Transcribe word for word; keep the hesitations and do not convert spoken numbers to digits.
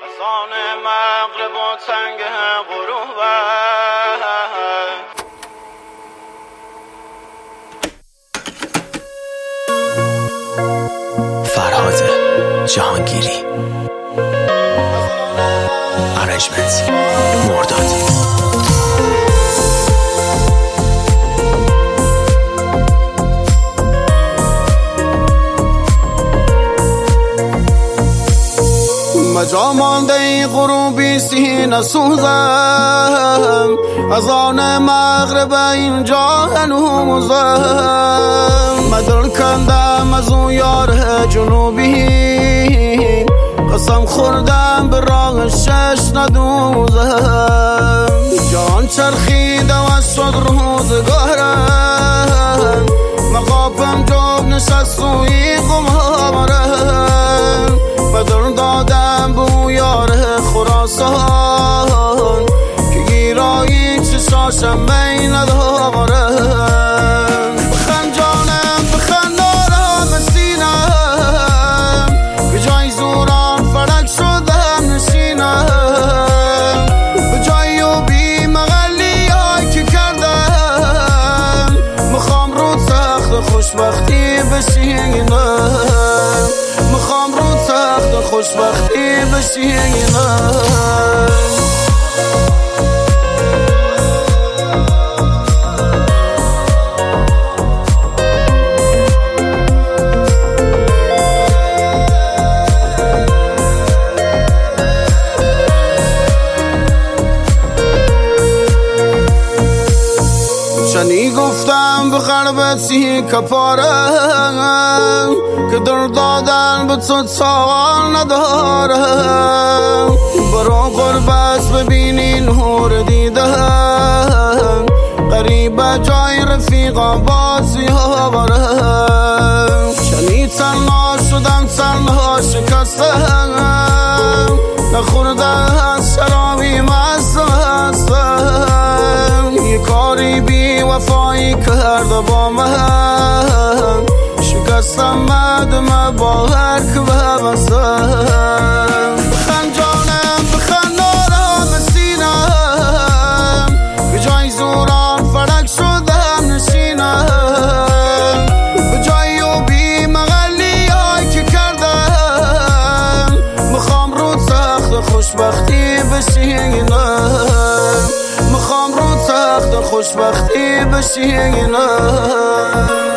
فسان مغرب و تنگ غروب فرهاد جهانگیری ارنجمنت مرداد. مجا مانده ای غروبی سینه سوزم، از آن مغرب اینجا هنوزم. مدل کندم از اون یار جنوبی، قسم خوردم به راه شش ندوزم. جان چرخیده و شد روزگارم، مقافم جب نشست سوی قمارم. مدل دادم به یار خراسان که گیرایی چشاشم می ندارم. بخند جانم بخند آرام سینم، به جای زوران فلک شدم نشینم. به جای و بی مغلی های که کردم، مخوام رو تخت خوشبختی بشینم. مخوام رو تخت خوشبختی بشینم. چنی گفتم به قلبتی کپارم، که دل دادن به تو تاوان ندارم. برو غربت ببینی نور دیدم، غریبه جای رفیقا بازی آورم. چنی تنها شدم تنها شکستم، نخورده از شرابی مست هستم. یه کاری بی وفایی کرده با من، شکستم مدم با هر که ببستم. بخند جانم بخند آرام سینم، به جای زوران فلک شدم نشینم. به جای و بی مغلی های که کردم، مخوام رو تخت خوشبختی بشینم. مخوام رو تخت خوشبختی بشینم.